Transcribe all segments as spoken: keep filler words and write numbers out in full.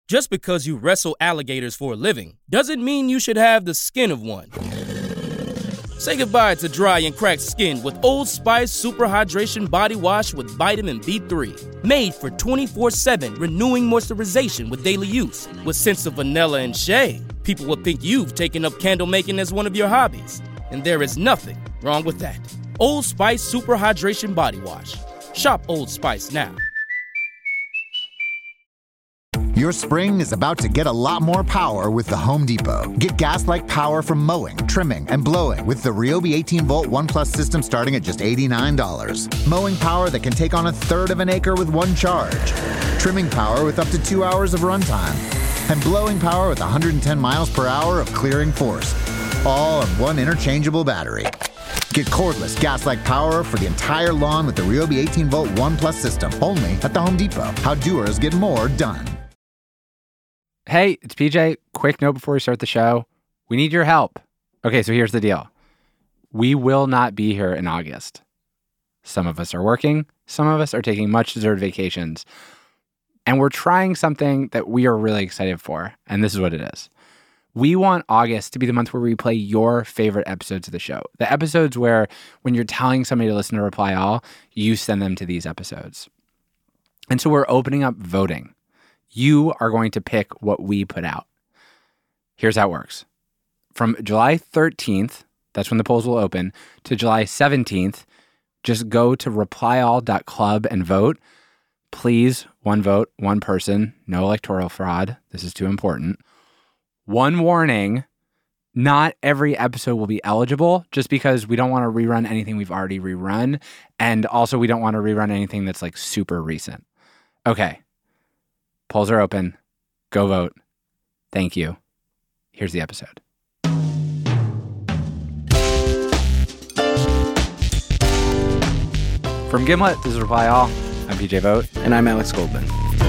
Just because you wrestle alligators for a living doesn't mean you should have the skin of one. Say goodbye to dry and cracked skin with Old Spice Super Hydration Body Wash with vitamin B three. Made for twenty-four seven renewing moisturization with daily use. With scents of vanilla and shea, people will think you've taken up candle making as one of your hobbies. And there is nothing wrong with that. Old Spice Super Hydration Body Wash. Shop Old Spice now. Your spring is about to get a lot more power with the Home Depot. Get gas-like power from mowing, trimming, and blowing with the Ryobi eighteen volt One Plus system starting at just eighty-nine dollars. Mowing power that can take on a third of an acre with one charge. Trimming power with up to two hours of runtime. And blowing power with one hundred ten miles per hour of clearing force. All on one interchangeable battery. Get cordless gas-like power for the entire lawn with the Ryobi eighteen volt One Plus system. Only at the Home Depot. How doers get more done. Hey, it's P J. Quick note before we start the show. We need your help. Okay, so here's the deal. We will not be here in August. Some of us are working. Some of us are taking much-deserved vacations. And we're trying something that we are really excited for. And this is what it is. We want August to be the month where we play your favorite episodes of the show. The episodes where when you're telling somebody to listen to Reply All, you send them to these episodes. And so we're opening up voting. You are going to pick what we put out. Here's how it works. From July thirteenth, that's when the polls will open, to July seventeenth, just go to reply all dot club and vote. Please, one vote, one person, no electoral fraud. This is too important. One warning, not every episode will be eligible just because we don't want to rerun anything we've already rerun. And also we don't want to rerun anything that's like super recent. Okay. Polls are open. Go vote. Thank you. Here's the episode. From Gimlet, this is Reply All. I'm P J Vogt. And I'm Alex Goldman.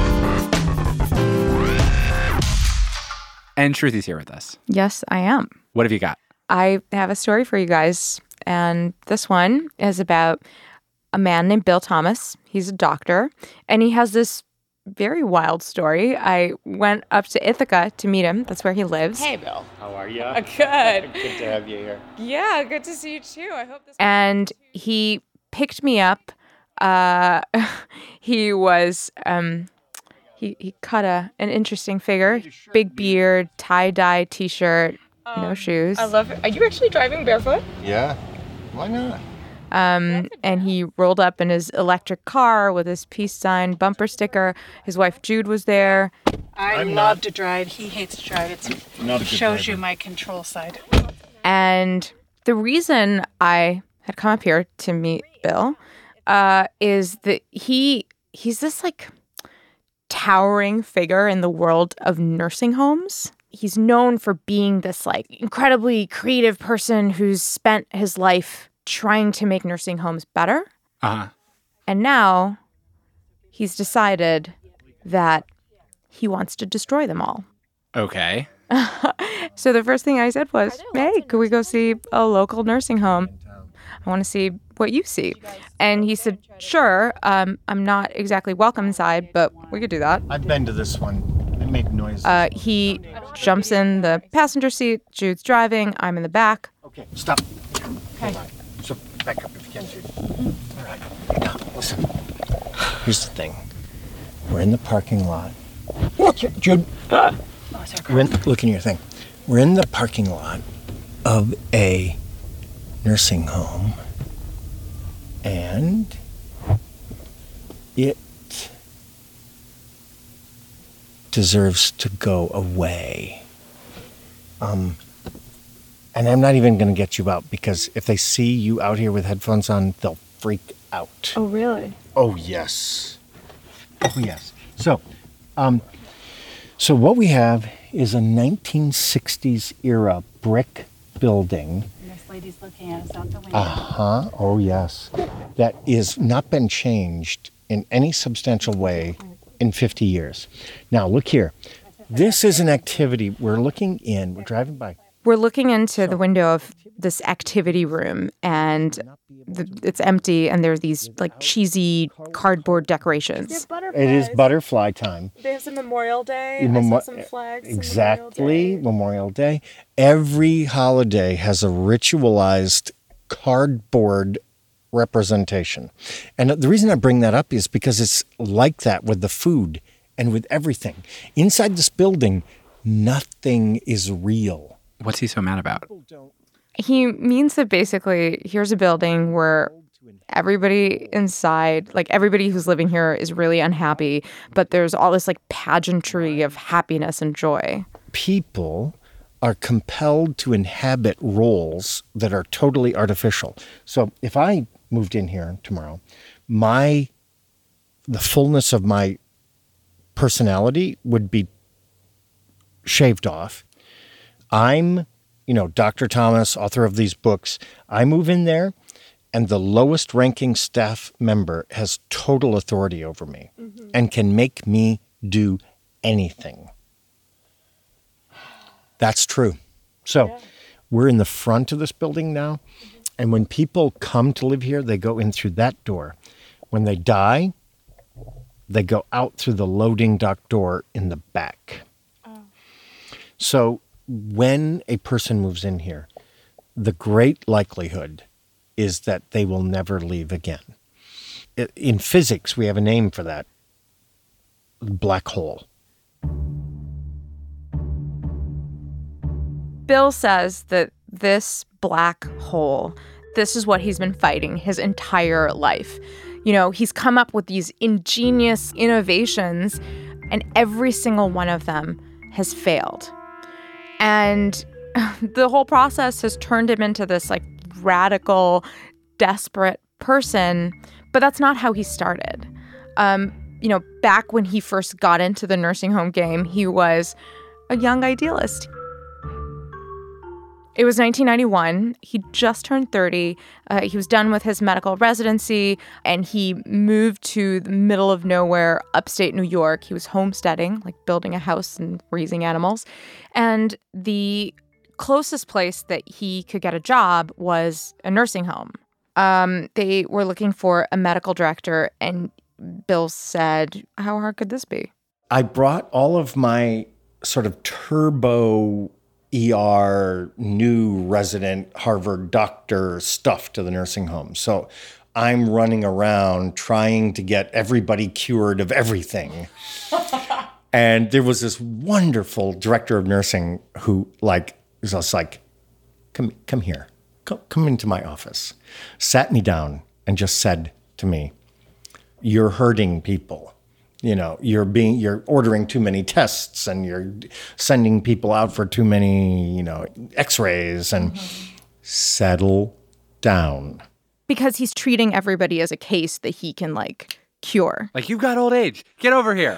And Shruti's here with us. Yes, I am. What have you got? I have a story for you guys. And this one is about a man named Bill Thomas. He's a doctor. And he has this very wild story. I went up to Ithaca to meet him. That's where he lives. Hey, Bill. How are you? Uh, good. Good to have you here. Yeah, good to see you too. I hope this. And he picked me up. Uh, he was um, he he cut a an interesting figure, big beard, tie dye T-shirt, um, no shoes. I love it. Are you actually driving barefoot? Yeah. Why not? Um, and he rolled up in his electric car with his peace sign bumper sticker. His wife Jude was there. I I'm love not- to drive. He hates to drive. It Not a good shows driver. you my control side. And the reason I had come up here to meet Bill uh, is that he he's this like towering figure in the world of nursing homes. He's known for being this like incredibly creative person who's spent his life trying to make nursing homes better. Uh-huh. And now he's decided that he wants to destroy them all. Okay. So the first thing I said was, hey, could we go see a local nursing home? I want to see what you see. And he said, sure. Um, I'm not exactly welcome inside, but we could do that. I've been to this one. They make noises. Uh, he jumps in the passenger seat. Jude's driving. I'm in the back. okay, stop. Okay. Hold on. So back up if you can, Jude. All right. Now, listen. Here's the thing. We're in the parking lot. Look, Jude. Oh, sorry. We're in, look in your thing. We're in the parking lot of a nursing home, and it deserves to go away. Um, and I'm not even going to get you out because if they see you out here with headphones on, they'll freak out. Oh, really? Oh, yes. Oh, yes. So, um, so what we have is a nineteen sixties era brick building. And this lady's looking at us out the window. Uh-huh. Oh, yes. That is not been changed in any substantial way in fifty years. Now, look here. This is an activity. We're looking in. We're driving by. We're looking into the window of this activity room, and the, it's empty, and there are these like cheesy cardboard decorations. It is butterfly time. There's a Memorial Day. Memo- I saw some flags. Exactly, Memorial Day. Every holiday has a ritualized cardboard representation. And the reason I bring that up is because it's like that with the food and with everything. Inside this building, nothing is real. What's he so mad about? He means that basically here's a building where everybody inside, like everybody who's living here is really unhappy, but there's all this like pageantry of happiness and joy. People are compelled to inhabit roles that are totally artificial. So if I moved in here tomorrow, my the fullness of my personality would be shaved off. I'm, you know, Doctor Thomas, author of these books. I move in there, and the lowest ranking staff member has total authority over me mm-hmm. and can make me do anything. That's true. So yeah. We're in the front of this building now, mm-hmm. and when people come to live here, they go in through that door. When they die, they go out through the loading dock door in the back. Oh. So when a person moves in here, the great likelihood is that they will never leave again. In physics, we have a name for that. Black hole. Bill says that this black hole, this is what he's been fighting his entire life. You know, he's come up with these ingenious innovations, and every single one of them has failed. And the whole process has turned him into this like radical, desperate person. But that's not how he started. Um, you know, back when he first got into the nursing home game, he was a young idealist. It was nineteen ninety-one. He just turned thirty. Uh, he was done with his medical residency, and he moved to the middle of nowhere, upstate New York. He was homesteading, like building a house and raising animals. And the closest place that he could get a job was a nursing home. Um, they were looking for a medical director, and Bill said, how hard could this be? I brought all of my sort of turbo E R, new resident Harvard doctor stuff to the nursing home. So I'm running around trying to get everybody cured of everything. And there was this wonderful director of nursing who like was just like, come come here, come, come into my office, sat me down and just said to me, you're hurting people. You know, you're being, you're ordering too many tests, and you're sending people out for too many, you know, x-rays, and mm-hmm. settle down. Because he's treating everybody as a case that he can, like, cure. Like, you've got old age. Get over here.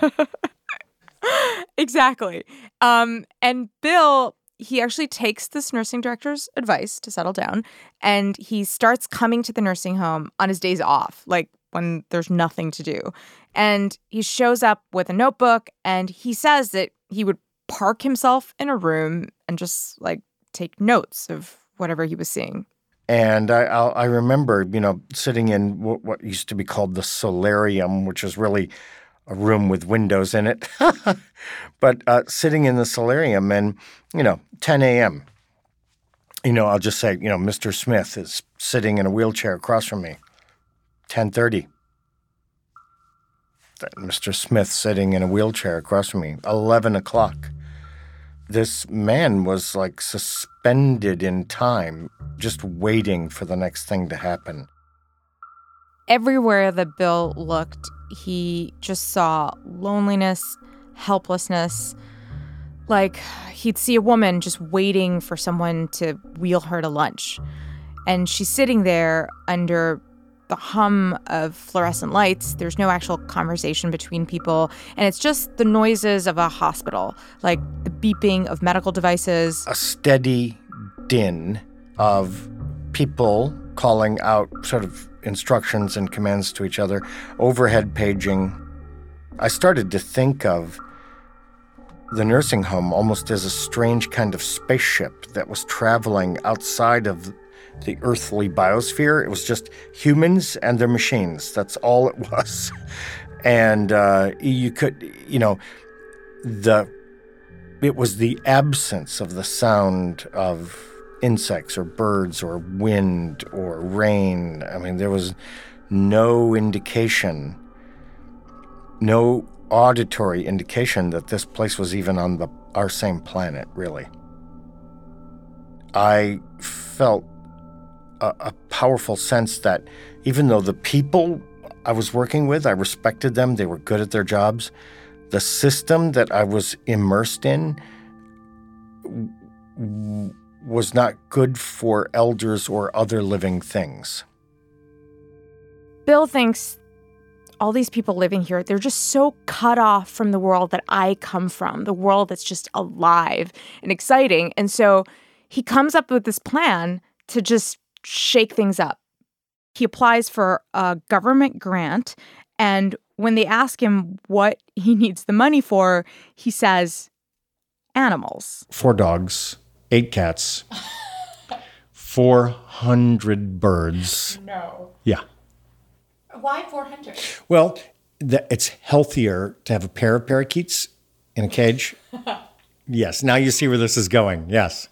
Exactly. Um, and Bill, he actually takes this nursing director's advice to settle down, and he starts coming to the nursing home on his days off, like when there's nothing to do. And he shows up with a notebook, and he says that he would park himself in a room and just like take notes of whatever he was seeing. And I I'll, I remember, you know, sitting in what, what used to be called the solarium, which is really a room with windows in it. But uh, sitting in the solarium and, you know, ten a.m., you know, I'll just say, you know, Mister Smith is sitting in a wheelchair across from me. ten thirty. Mister Smith sitting in a wheelchair across from me. eleven o'clock. This man was like suspended in time, just waiting for the next thing to happen. Everywhere that Bill looked, he just saw loneliness, helplessness. Like he'd see a woman just waiting for someone to wheel her to lunch. And she's sitting there under the hum of fluorescent lights. There's no actual conversation between people. And it's just the noises of a hospital, like the beeping of medical devices. A steady din of people calling out sort of instructions and commands to each other, overhead paging. I started to think of the nursing home almost as a strange kind of spaceship that was traveling outside of the earthly biosphere. It was just humans and their machines. That's all it was. And uh, you could, you know, the it was the absence of the sound of insects or birds or wind or rain. I mean, there was no indication, no auditory indication that this place was even on the our same planet, really. I felt a, a powerful sense that even though the people I was working with, I respected them, they were good at their jobs, the system that I was immersed in w- was not good for elders or other living things. Bill thinks all these people living here, they're just so cut off from the world that I come from, the world that's just alive and exciting. And so he comes up with this plan to just shake things up. He applies for a government grant, and when they ask him what he needs the money for, he says, animals. Four dogs, eight cats, four hundred birds. No. Yeah. Why four hundred? Well, the, it's healthier to have a pair of parakeets in a cage. Yes, now you see where this is going. Yes.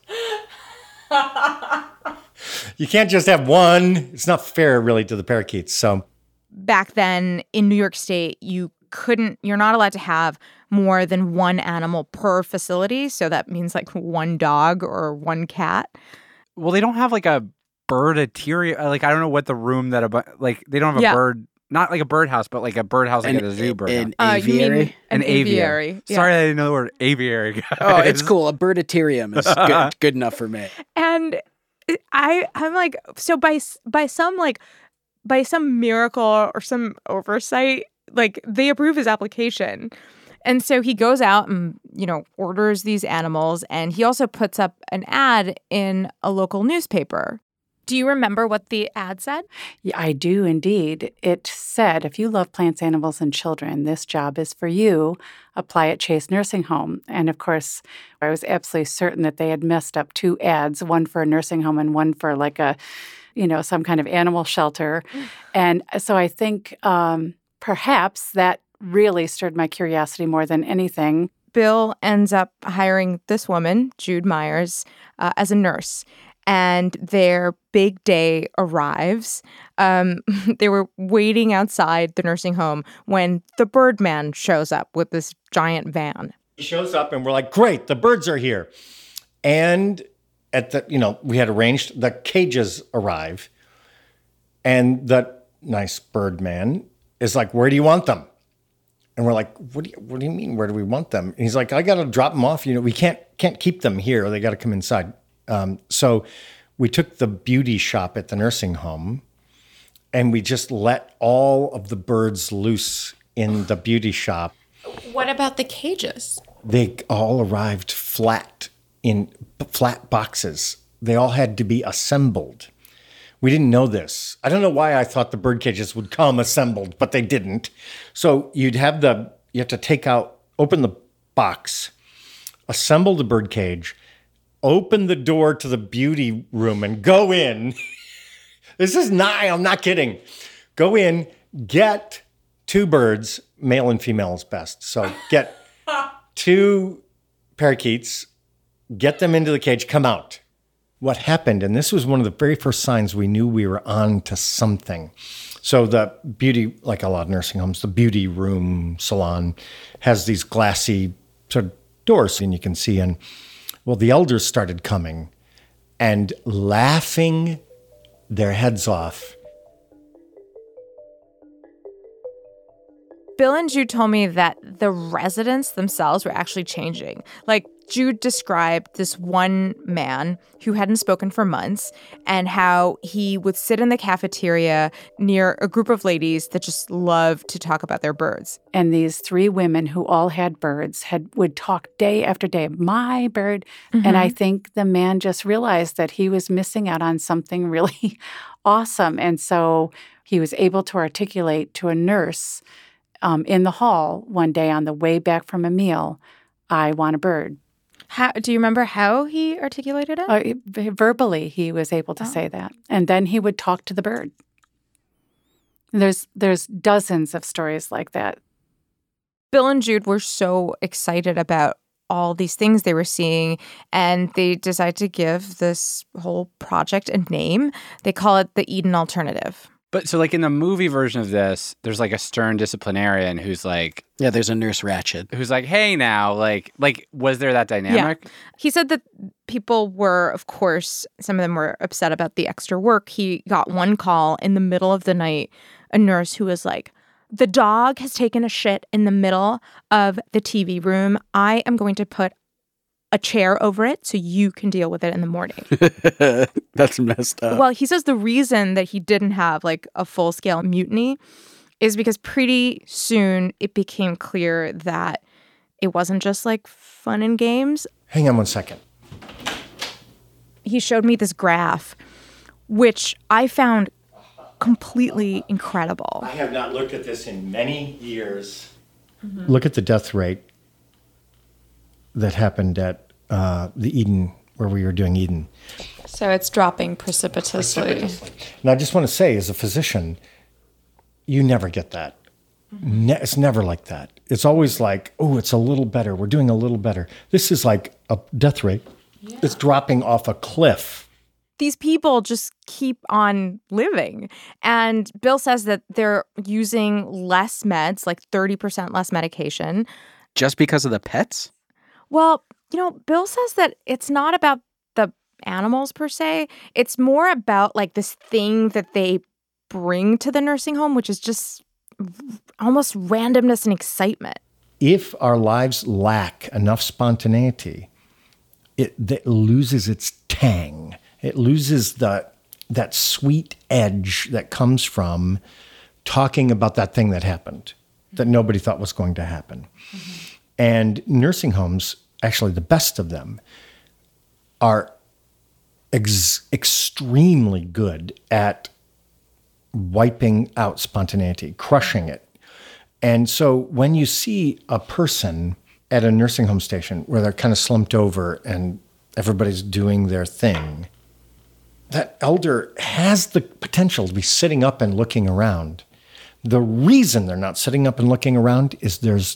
You can't just have one. It's not fair, really, to the parakeets. So back then in New York State, you couldn't, you're not allowed to have more than one animal per facility. So that means like one dog or one cat. Well, they don't have like a birdatoria. Like, I don't know what the room that, a like, they don't have a Yeah. bird, not like a birdhouse, but like a birdhouse, like An- at a zoo birdhouse. An Uh, you mean aviary? an, An aviary. aviary. Yeah. Sorry, I didn't know the word aviary. Guys. Oh, it's cool. A birdatarium is good, good enough for me. And I, I'm like, so by by some like, by some miracle or some oversight, like they approve his application. And so he goes out and, you know, orders these animals. And he also puts up an ad in a local newspaper. Do you remember what the ad said? Yeah, I do indeed. It said, if you love plants, animals, and children, this job is for you. Apply at Chase Nursing Home. And of course, I was absolutely certain that they had messed up two ads, one for a nursing home and one for like a, you know, some kind of animal shelter. And so I think um, perhaps that really stirred my curiosity more than anything. Bill ends up hiring this woman, Jude Myers, uh, as a nurse. And their big day arrives. Um, they were waiting outside the nursing home when the Birdman shows up with this giant van. he shows up and we're like, great, the birds are here. And at the, you know, we had arranged, the cages arrive. And the nice Birdman is like, where do you want them? And we're like, what do you, what do you mean? Where do we want them? And he's like, I got to drop them off. You know, we can't, can't keep them here. They got to come inside. Um, so we took the beauty shop at the nursing home and we just let all of the birds loose in the beauty shop. What about the cages? They all arrived flat in flat boxes. They all had to be assembled. We didn't know this. I don't know why I thought the bird cages would come assembled, but they didn't. So you'd have the, you have to take out, open the box, assemble the bird cage, open the door to the beauty room and go in. This is not, I'm not kidding. Go in, get two birds, male and female is best. So get two parakeets, get them into the cage, come out. What happened, and this was one of the very first signs we knew we were on to something. So the beauty, like a lot of nursing homes, the beauty room salon has these glassy sort of doors and you can see in. Well, the elders started coming and laughing their heads off. Bill and Jude told me that the residents themselves were actually changing. Like, Jude described this one man who hadn't spoken for months and how he would sit in the cafeteria near a group of ladies that just loved to talk about their birds. And these three women who all had birds had would talk day after day, my bird. Mm-hmm. And I think the man just realized that he was missing out on something really awesome. And so he was able to articulate to a nurse um, in the hall one day on the way back from a meal, I want a bird. How, do you remember how he articulated it? Uh, he- verbally, he was able to Oh. say that. And then he would talk to the bird. There's there's dozens of stories like that. Bill and Jude were so excited about all these things they were seeing, and they decided to give this whole project a name. They call it the Eden Alternative. But so like in the movie version of this, there's like a stern disciplinarian who's like, Yeah, there's a Nurse Ratched. who's like, hey now, like, like was there that dynamic? He said that people were, of course, some of them were upset about the extra work. He got one call in the middle of the night, a nurse who was like, the dog has taken a shit in the middle of the T V room. I am going to put a chair over it so you can deal with it in the morning. That's messed up. Well, he says the reason that he didn't have like a full-scale mutiny is because pretty soon it became clear that it wasn't just like fun and games. Hang on one second. He showed me this graph, which I found completely incredible. I have not looked at this in many years. Mm-hmm. Look at the death rate that happened at uh, the Eden, where we were doing Eden. So it's dropping precipitously. Precipitously. And I just want to say, as a physician, you never get that. Mm-hmm. Ne- it's never like that. It's always like, oh, it's a little better. We're doing a little better. This is like a death rate. Yeah. It's dropping off a cliff. These people just keep on living. And Bill says that they're using less meds, like thirty percent less medication. Just because of the pets? Well, you know, Bill says that it's not about the animals per se. It's more about like this thing that they bring to the nursing home, which is just almost randomness and excitement. If our lives lack enough spontaneity, it, it loses its tang. It loses the that sweet edge that comes from talking about that thing that happened, that nobody thought was going to happen. Mm-hmm. And nursing homes, actually the best of them, are ex- extremely good at wiping out spontaneity, crushing it. And so when you see a person at a nursing home station where they're kind of slumped over and everybody's doing their thing, that elder has the potential to be sitting up and looking around. The reason they're not sitting up and looking around is there's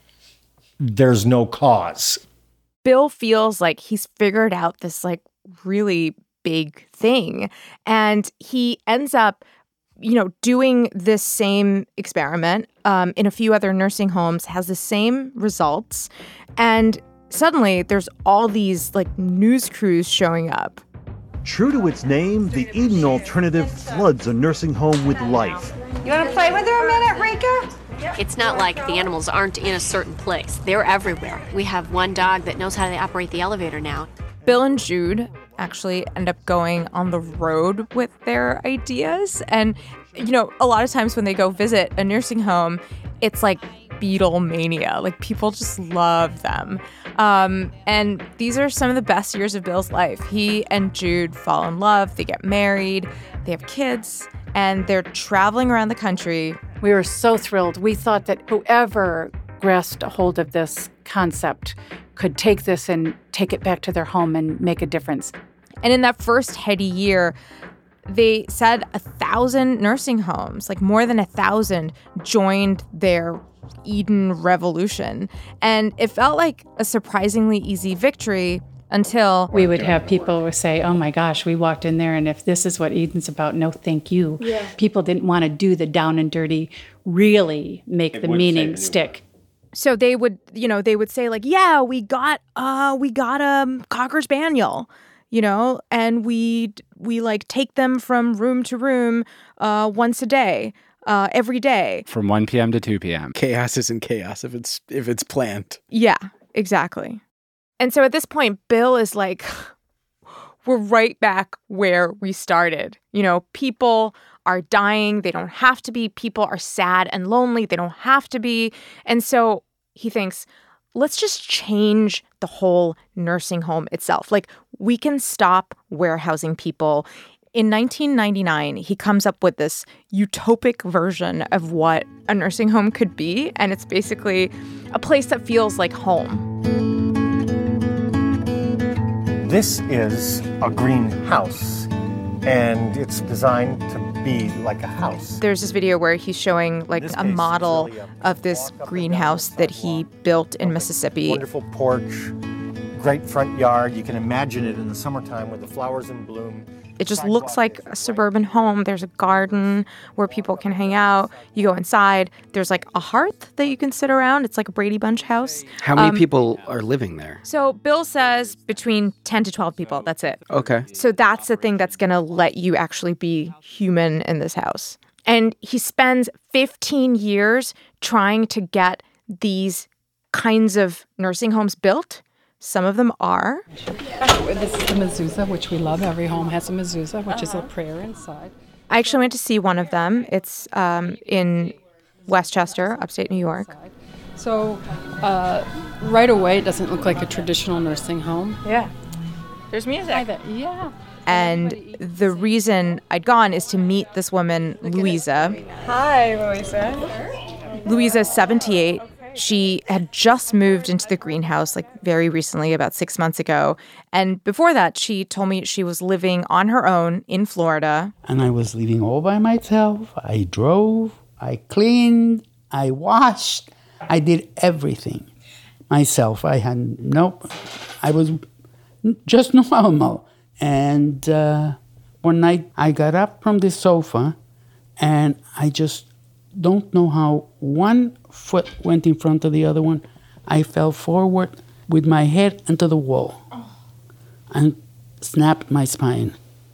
there's no cause. Bill feels like he's figured out this like really big thing, and he ends up, you know, doing this same experiment um, in a few other nursing homes, has the same results, and suddenly there's all these like news crews showing up. True to its name, the Eden Alternative floods a nursing home with life. You want to play with her a minute, Rika? It's not like the animals aren't in a certain place. They're everywhere. We have one dog that knows how to operate the elevator now. Bill and Jude actually end up going on the road with their ideas. And, you know, a lot of times when they go visit a nursing home, it's like Beatle mania. Like, people just love them. Um, and these are some of the best years of Bill's life. He and Jude fall in love. They get married. They have kids. And they're traveling around the country. We were so thrilled. We thought that whoever grasped a hold of this concept could take this and take it back to their home and make a difference. And in that first heady year, they said a thousand nursing homes, like more than a thousand, joined their Eden revolution. And it felt like a surprisingly easy victory until we would have people who say, oh my gosh, we walked in there and if this is what Eden's about, no thank you. Yeah. People didn't want to do the down and dirty, really make It the would meaning say stick. So they would, you know, they would say like, yeah, we got uh we got a Cocker Spaniel, you know, and we we like take them from room to room uh once a day. Uh, every day. From one p.m. to two p.m. Chaos isn't chaos if it's if it's planned. Yeah, exactly. And so at this point, Bill is like, we're right back where we started. You know, people are dying. They don't have to be. People are sad and lonely. They don't have to be. And so he thinks, let's just change the whole nursing home itself. Like, we can stop warehousing people. In nineteen ninety-nine, he comes up with this utopic version of what a nursing home could be, and it's basically a place that feels like home. This is a greenhouse, and it's designed to be like a house. There's this video where he's showing like a model really a of this greenhouse that he built in Mississippi. Wonderful porch, great front yard. You can imagine it in the summertime with the flowers in bloom. It just looks like a suburban home. There's a garden where people can hang out. You go inside. There's like a hearth that you can sit around. It's like a Brady Bunch house. How many um, people are living there? So Bill says between ten to twelve people. That's it. Okay. So that's the thing that's going to let you actually be human in this house. And he spends fifteen years trying to get these kinds of nursing homes built. Some of them are. This is the mezuzah, which we love. Every home has a mezuzah, which uh-huh. is a prayer inside. I actually went to see one of them. It's um, in Westchester, upstate New York. So uh, right away, it doesn't look like a traditional nursing home. Yeah. There's music. Yeah. And the reason I'd gone is to meet this woman, Louisa. Hi, Louisa. Louisa's seventy-eight. She had just moved into the greenhouse like very recently, about six months ago. And before that, she told me she was living on her own in Florida. And I was living all by myself. I drove, I cleaned, I washed, I did everything myself. I had no, I was just normal. And uh, one night I got up from the sofa and I just don't know how one foot went in front of the other one. I fell forward with my head into the wall and snapped my spine.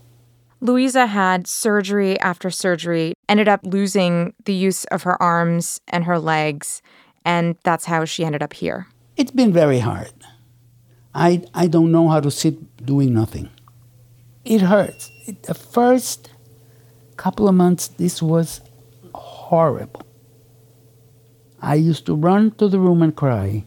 Louisa had surgery after surgery, ended up losing the use of her arms and her legs, and that's how she ended up here. It's been very hard. I, I don't know how to sit doing nothing. It hurts. It, the first couple of months, this was horrible. I used to run to the room and cry.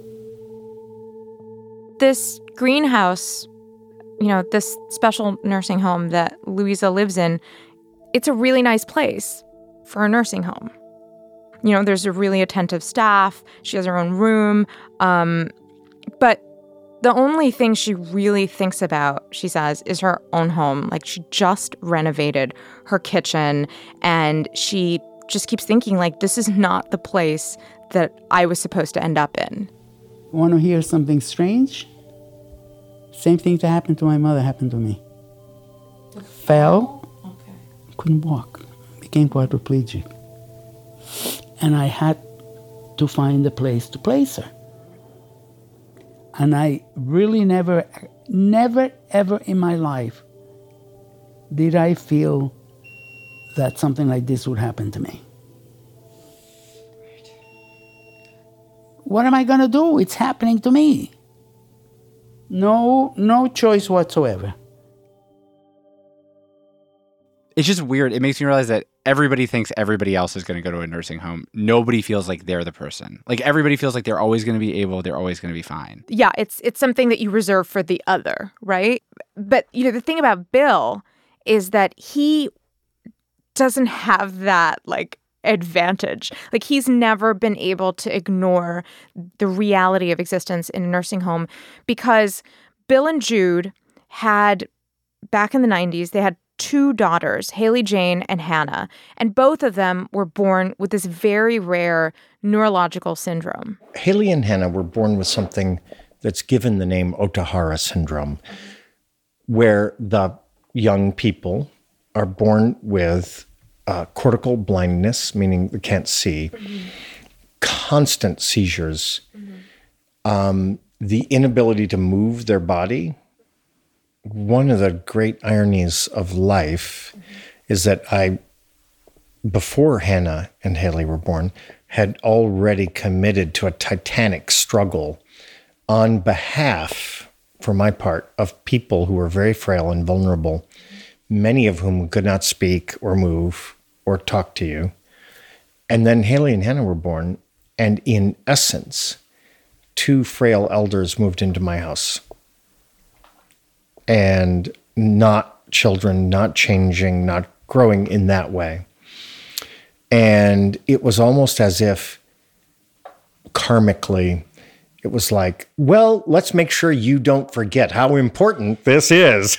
This greenhouse, you know, this special nursing home that Louisa lives in, it's a really nice place for a nursing home. You know, there's a really attentive staff. She has her own room. Um, but the only thing she really thinks about, she says, is her own home. Like, she just renovated her kitchen, and she just keeps thinking, like, this is not the place that I was supposed to end up in. Want to hear something strange? Same thing that happened to my mother happened to me. Fell, okay. Couldn't walk, became quadriplegic. And I had to find a place to place her. And I really never, never, ever in my life did I feel that something like this would happen to me. What am I going to do? It's happening to me. No, no choice whatsoever. It's just weird. It makes me realize that everybody thinks everybody else is going to go to a nursing home. Nobody feels like they're the person. Like, everybody feels like they're always going to be able, they're always going to be fine. Yeah, it's it's something that you reserve for the other, right? But, you know, the thing about Bill is that he doesn't have that, like, advantage. Like, he's never been able to ignore the reality of existence in a nursing home because Bill and Jude had, back in the nineties, they had two daughters, Haley Jane and Hannah, and both of them were born with this very rare neurological syndrome. Haley and Hannah were born with something that's given the name Ohtahara syndrome, where the young people are born with uh, cortical blindness, meaning they can't see, mm-hmm. constant seizures, mm-hmm. um, the inability to move their body. One of the great ironies of life mm-hmm. is that I, before Hannah and Haley were born, had already committed to a titanic struggle on behalf, for my part, of people who were very frail and vulnerable, many of whom could not speak or move or talk to you. And then Haley and Hannah were born, and in essence, two frail elders moved into my house. And not children not changing, not growing in that way. And it was almost as if karmically, it was like, well, let's make sure you don't forget how important this is.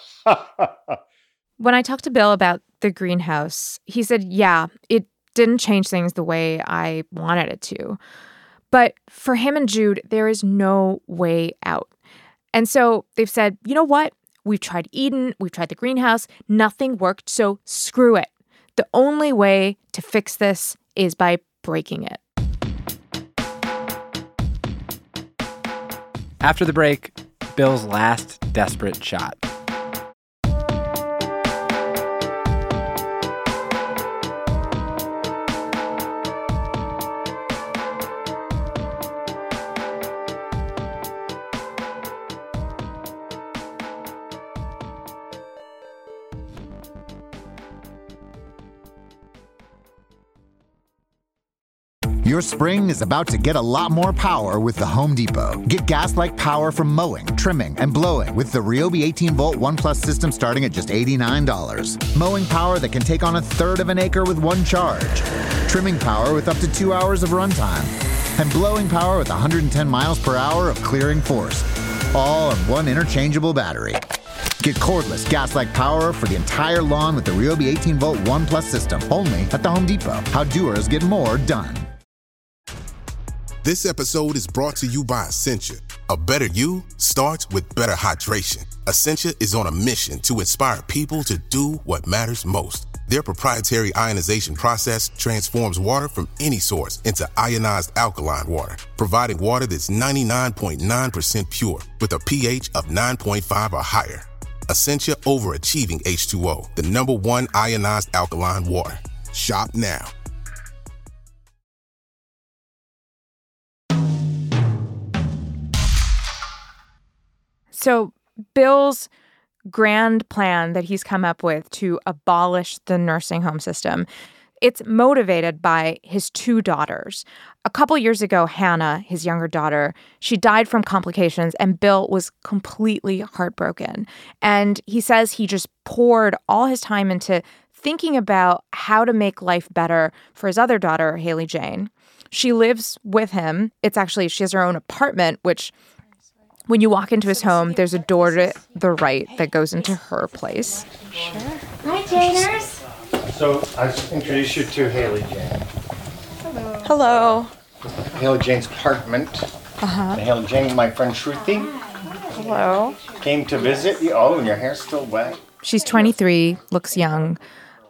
When I talked to Bill about the greenhouse, he said, yeah, it didn't change things the way I wanted it to. But for him and Jude, there is no way out. And so they've said, you know what? We've tried Eden, we've tried the greenhouse, nothing worked, so screw it. The only way to fix this is by breaking it. After the break, Bill's last desperate shot. Your spring is about to get a lot more power with the Home Depot. Get gas-like power from mowing, trimming, and blowing with the Ryobi eighteen volt One Plus system starting at just eighty-nine dollars. Mowing power that can take on a third of an acre with one charge. Trimming power with up to two hours of runtime. And blowing power with one hundred ten miles per hour of clearing force. All on one interchangeable battery. Get cordless gas-like power for the entire lawn with the Ryobi eighteen volt One Plus system. Only at the Home Depot. How doers get more done. This episode is brought to you by Essentia. A better you starts with better hydration. Essentia is on a mission to inspire people to do what matters most. Their proprietary ionization process transforms water from any source into ionized alkaline water, providing water that's ninety-nine point nine percent pure with a pH of nine point five or higher. Essentia Overachieving H two O, the number one ionized alkaline water. Shop now. So Bill's grand plan that he's come up with to abolish the nursing home system, it's motivated by his two daughters. A couple years ago, Hannah, his younger daughter, she died from complications, and Bill was completely heartbroken. And he says he just poured all his time into thinking about how to make life better for his other daughter, Haley Jane. She lives with him. It's actually, she has her own apartment, which when you walk into his home, there's a door to the right that goes into her place. Sure. Hi, Janers. So I'll introduce you to Haley Jane. Hello. Hello. Haley Jane's apartment. Uh-huh. And Haley Jane, my friend Shruti. Hello. Came to visit you. Oh, and your hair's still wet. She's twenty-three, looks young,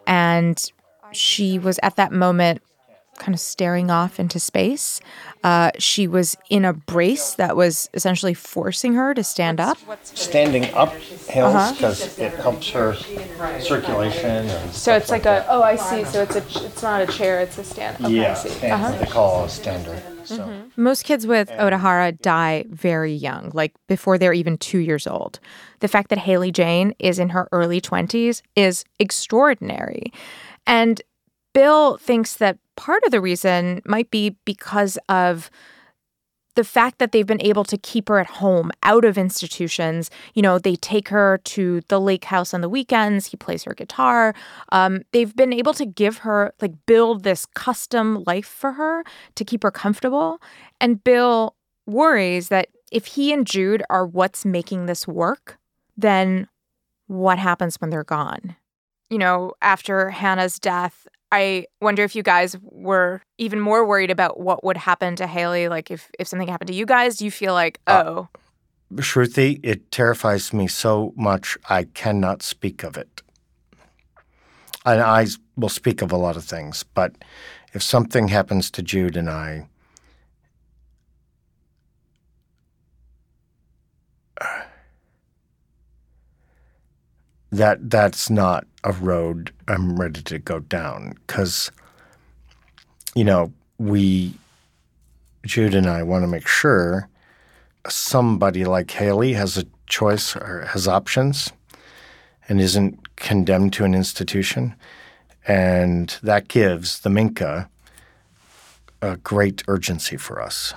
and she was at that moment kind of staring off into space. Uh, she was in a brace that was essentially forcing her to stand up. Standing up helps because Uh-huh. it helps her circulation. And So it's like, like a, oh, I see. So it's a, it's not a chair, it's a stand. Okay, yeah, I see. stand, Uh-huh. what they call a stander. So. Mm-hmm. Most kids with Otahara die very young, like before they're even two years old. The fact that Haley Jane is in her early twenties is extraordinary. And Bill thinks that part of the reason might be because of the fact that they've been able to keep her at home, out of institutions. You know, they take her to the lake house on the weekends. He plays her guitar. Um, they've been able to give her, like, build this custom life for her to keep her comfortable. And Bill worries that if he and Jude are what's making this work, then what happens when they're gone? You know, after Hannah's death, I wonder if you guys were even more worried about what would happen to Haley. Like, if, if something happened to you guys, do you feel like, oh. Uh, Shruti, it terrifies me so much I cannot speak of it. And I will speak of a lot of things, but if something happens to Jude and I, that that's not a road I'm ready to go down because, you know, we, Jude and I want to make sure somebody like Haley has a choice or has options and isn't condemned to an institution. And that gives the Minka a great urgency for us.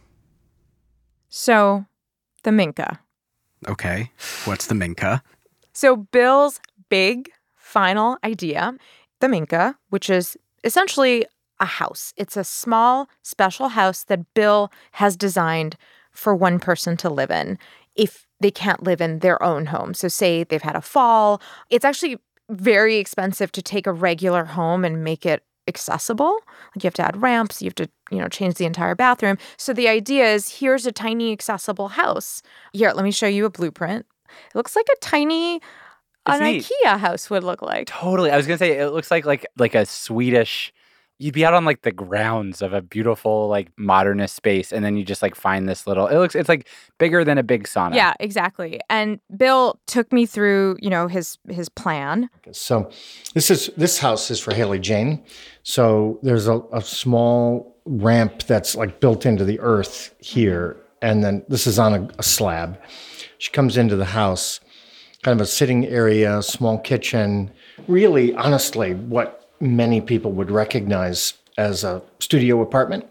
So, the Minka. Okay. What's the Minka? So Bill's big final idea, the Minka, which is essentially a house. It's a small, special house that Bill has designed for one person to live in if they can't live in their own home. So say they've had a fall. It's actually very expensive to take a regular home and make it accessible. Like you have to add ramps, you have to, you know, change the entire bathroom. So the idea is here's a tiny accessible house. Here, let me show you a blueprint. It looks like a tiny It's an neat. IKEA house would look like. Totally. I was gonna say it looks like like like a Swedish. You'd be out on like the grounds of a beautiful like modernist space, and then you just like find this little. It looks. It's like bigger than a big sauna. Yeah, exactly. And Bill took me through, you know, his his plan. So this is this house is for Haley Jane. So there's a, a small ramp that's like built into the earth here, and then this is on a, a slab. She comes into the house, kind of a sitting area, small kitchen. Really, honestly, what many people would recognize as a studio apartment.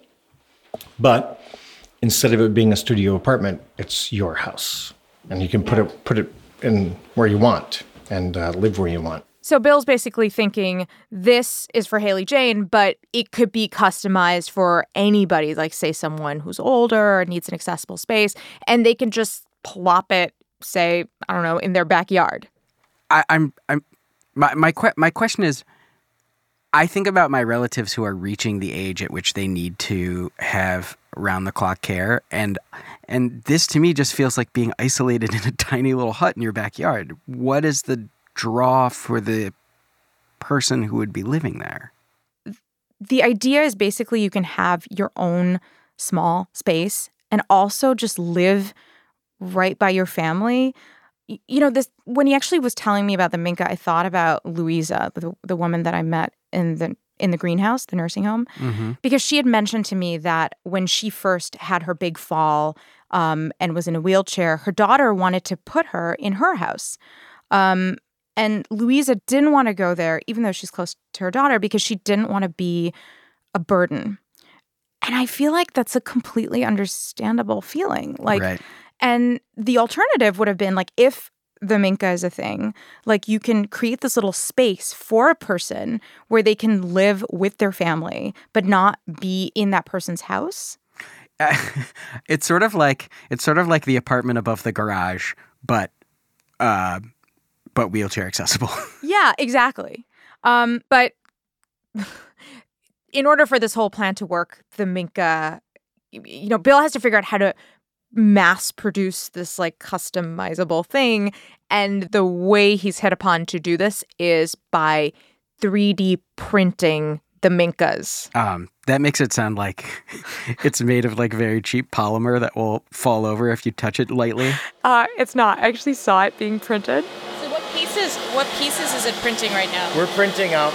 But instead of it being a studio apartment, it's your house. And you can put it put it in where you want and uh, live where you want. So Bill's basically thinking this is for Haley Jane, but it could be customized for anybody, like say someone who's older or needs an accessible space, and they can just plop it, say, I don't know, in their backyard. I, I'm I'm my my que- my question is, I think about my relatives who are reaching the age at which they need to have round-the-clock care, and and this to me just feels like being isolated in a tiny little hut in your backyard. What is the draw for the person who would be living there? The idea is basically you can have your own small space and also just live right by your family. You know, this when he actually was telling me about the Minka, I thought about Louisa, the, the woman that I met in the in the greenhouse, the nursing home, mm-hmm. because she had mentioned to me that when she first had her big fall um, and was in a wheelchair, her daughter wanted to put her in her house. Um, and Louisa didn't want to go there, even though she's close to her daughter, because she didn't want to be a burden. And I feel like that's a completely understandable feeling. Like, right. And the alternative would have been like if the Minka is a thing, like you can create this little space for a person where they can live with their family, but not be in that person's house. Uh, it's sort of like it's sort of like the apartment above the garage, but uh, but wheelchair accessible. Yeah, exactly. Um, but in order for this whole plan to work, the Minka, you know, Bill has to figure out how to mass produce this like customizable thing. And the way he's hit upon to do this is by three D printing the Minkas. Um, that makes it sound like it's made of like very cheap polymer that will fall over if you touch it lightly. Uh, it's not. I actually saw it being printed. So what pieces, what pieces is it printing right now? We're printing out,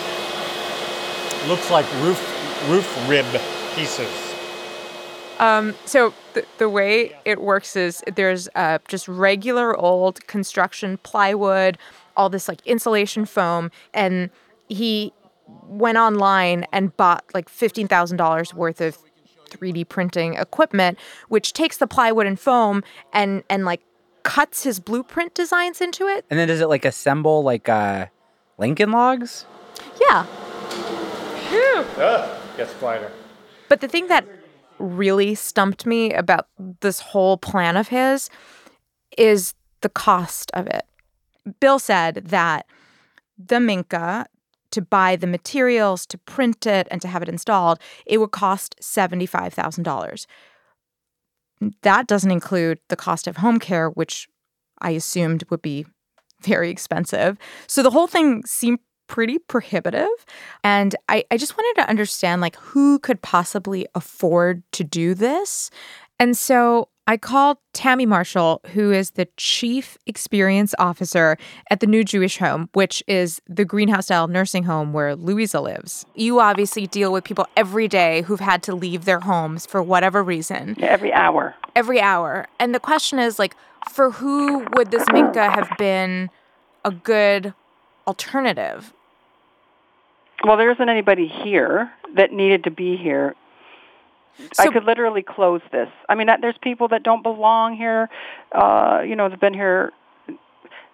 looks like roof, roof rib pieces. Um, so the, the way it works is there's uh, just regular old construction plywood, all this like insulation foam, and he went online and bought like fifteen thousand dollars worth of three D printing equipment, which takes the plywood and foam and and like cuts his blueprint designs into it. And then does it like assemble like uh, Lincoln logs? Yeah. Phew. Ugh, gets quieter. But the thing that really stumped me about this whole plan of his is the cost of it. Bill said that the Minka, to buy the materials, to print it, and to have it installed, it would cost seventy-five thousand dollars. That doesn't include the cost of home care, which I assumed would be very expensive. So the whole thing seemed pretty prohibitive. And I, I just wanted to understand, like, who could possibly afford to do this? And so I called Tammy Marshall, who is the Chief Experience Officer at the New Jewish Home, which is the greenhouse-style nursing home where Louisa lives. You obviously deal with people every day who've had to leave their homes for whatever reason. Every hour. Every hour. And the question is, like, for who would this Minka have been a good alternative? Well, there isn't anybody here that needed to be here. So, I could literally close this. I mean, there's people that don't belong here, uh, you know, they've been here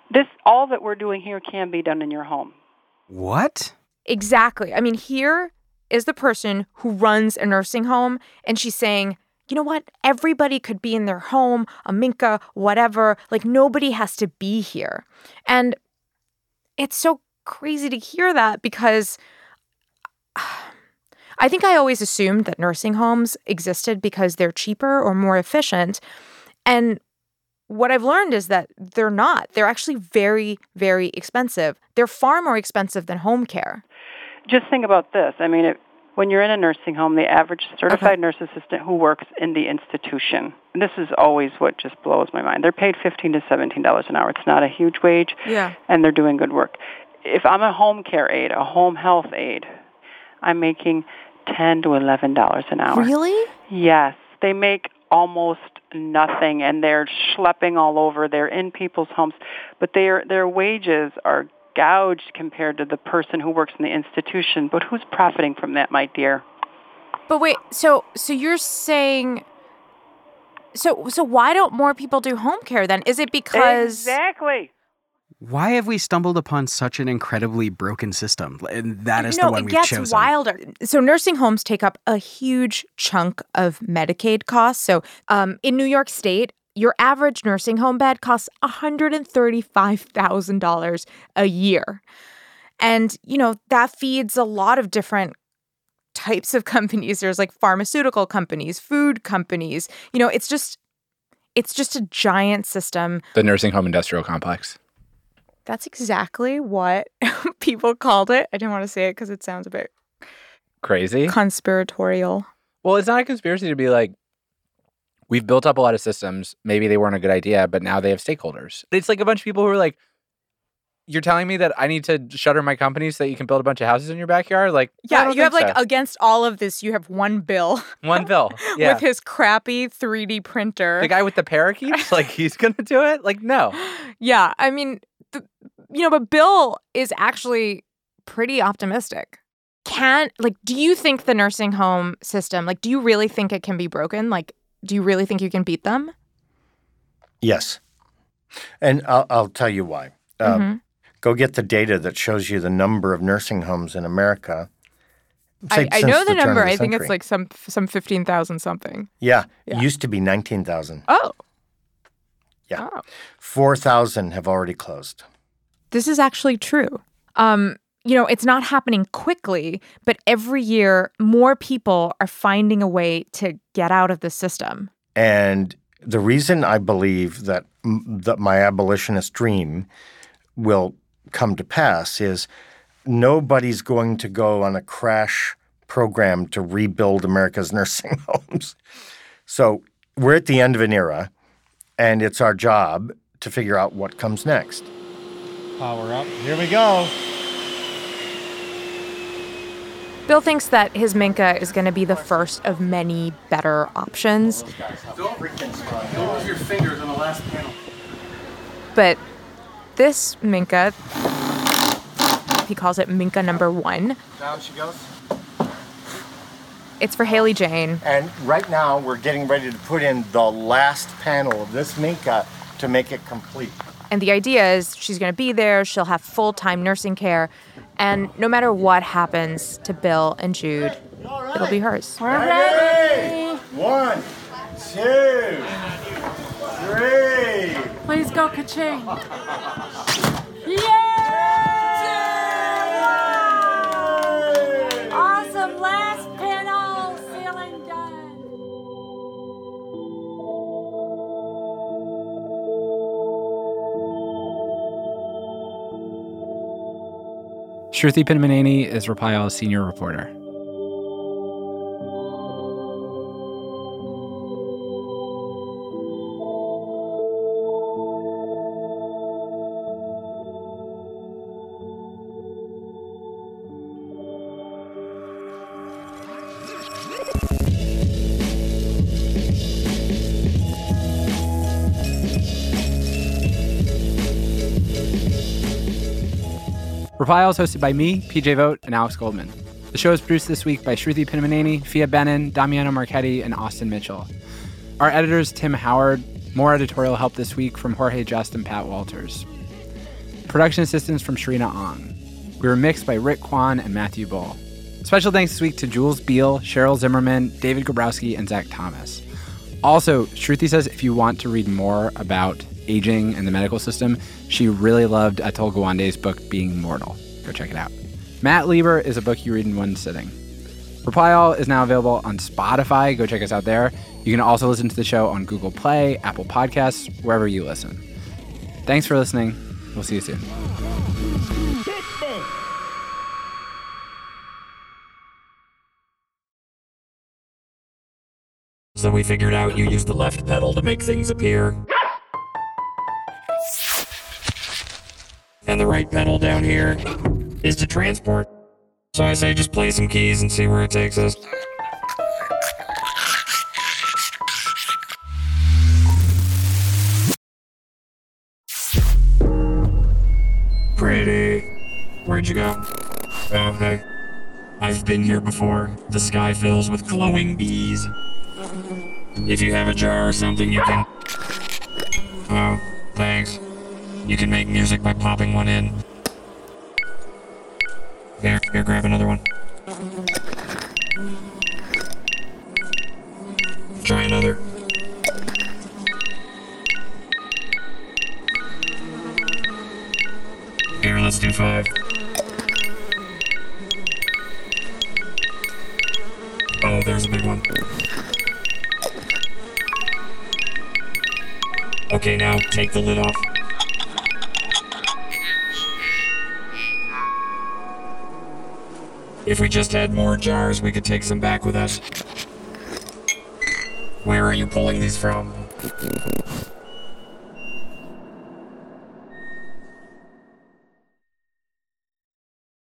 This, all that we're doing here can be done in your home. What? Exactly. I mean, here is the person who runs a nursing home, and she's saying, you know what? Everybody could be in their home, a minka, whatever. Like, nobody has to be here. And it's so crazy to hear that because I think I always assumed that nursing homes existed because they're cheaper or more efficient. And what I've learned is that they're not. They're actually very, very expensive. They're far more expensive than home care. Just think about this. I mean, it, when you're in a nursing home, the average certified okay. nurse assistant who works in the institution, and this is always what just blows my mind, they're paid fifteen to seventeen dollars an hour. It's not a huge wage, yeah. and they're doing good work. If I'm a home care aide, a home health aide, I'm making ten to eleven dollars an hour. Really? Yes. They make almost nothing, and they're schlepping all over. They're in people's homes, but their their wages are gouged compared to the person who works in the institution. But who's profiting from that, my dear? But wait, so so you're saying, so so why don't more people do home care then? Is it because exactly? Why have we stumbled upon such an incredibly broken system? And that is no, the one we've chosen. No, it gets wilder. So nursing homes take up a huge chunk of Medicaid costs. So um, in New York State, your average nursing home bed costs one hundred thirty-five thousand dollars a year. And, you know, that feeds a lot of different types of companies. There's like pharmaceutical companies, food companies. You know, it's just, it's just a giant system. The nursing home industrial complex. That's exactly what people called it. I didn't want to say it because it sounds a bit crazy, conspiratorial. Well, it's not a conspiracy to be like, we've built up a lot of systems. Maybe they weren't a good idea, but now they have stakeholders. It's like a bunch of people who are like, you're telling me that I need to shutter my company so that you can build a bunch of houses in your backyard? Like, yeah, you have so. like against all of this, you have one Bill. One Bill, yeah. With his crappy three D printer. The guy with the parakeets? Like, he's going to do it? Like, no. Yeah, I mean, the, you know, but Bill is actually pretty optimistic. Can, like, do you think the nursing home system, like, do you really think it can be broken? Like, do you really think you can beat them? Yes. And I'll, I'll tell you why. Uh, mm-hmm. Go get the data that shows you the number of nursing homes in America. I, I know the, the number. The I think it's like some some fifteen thousand something. Yeah. yeah. It used to be nineteen thousand. Oh. Yeah. Oh. four thousand have already closed. This is actually true. Um, you know, it's not happening quickly, but every year more people are finding a way to get out of the system. And the reason I believe that that my abolitionist dream will come to pass is nobody's going to go on a crash program to rebuild America's nursing homes. So we're at the end of an era, and it's our job to figure out what comes next. Power up. Here we go. Bill thinks that his Minka is going to be the first of many better options. Don't move your fingers on the last panel. But this Minka, he calls it Minka number one. Down she goes. It's for Haley Jane. And right now we're getting ready to put in the last panel of this Minka to make it complete. And the idea is she's going to be there, she'll have full-time nursing care, and no matter what happens to Bill and Jude, right. It'll be hers. We're ready. One, two, three. Please go ka-ching. Yay! Awesome. Last panel. Ceiling done. Shruti Pinnamaneni is Rapayal's senior reporter. Rapayal is hosted by me, P J Vogt, and Alex Goldman. The show is produced this week by Shruti Pinnamaneni, Fia Benin, Damiano Marchetti, and Austin Mitchell. Our editor is Tim Howard. More editorial help this week from Jorge Just and Pat Walters. Production assistance from Sharina Ong. We were mixed by Rick Kwan and Matthew Bull. Special thanks this week to Jules Beal, Cheryl Zimmerman, David Gabrowski, and Zach Thomas. Also, Shruti says if you want to read more about aging and the medical system, she really loved Atul Gawande's book, Being Mortal. Go check it out. Matt Lieber is a book you read in one sitting. Reply All is now available on Spotify. Go check us out there. You can also listen to the show on Google Play, Apple Podcasts, wherever you listen. Thanks for listening. We'll see you soon. So we figured out you use the left pedal to make things appear. And the right pedal down here is to transport. So I say just play some keys and see where it takes us. Pretty. Where'd you go? Oh, hey. I've been here before. The sky fills with glowing bees. If you have a jar or something, you can... Oh, thanks. You can make music by popping one in. Here, here, grab another one. Try another. Here, let's do five. Oh, there's a big one. Okay, now take the lid off. If we just had more jars, we could take some back with us. Where are you pulling these from?